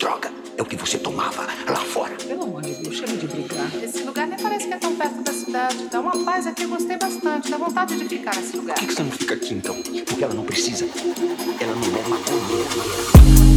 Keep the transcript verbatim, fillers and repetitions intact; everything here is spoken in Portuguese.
Droga, é o que você tomava lá fora. Pelo amor de Deus, chega de brigar. Esse lugar nem parece que é tão perto da cidade. Dá uma paz aqui, eu gostei bastante. Dá vontade de ficar nesse lugar. Por que, que você não fica aqui, então? Porque ela não precisa. Ela não é maconheira.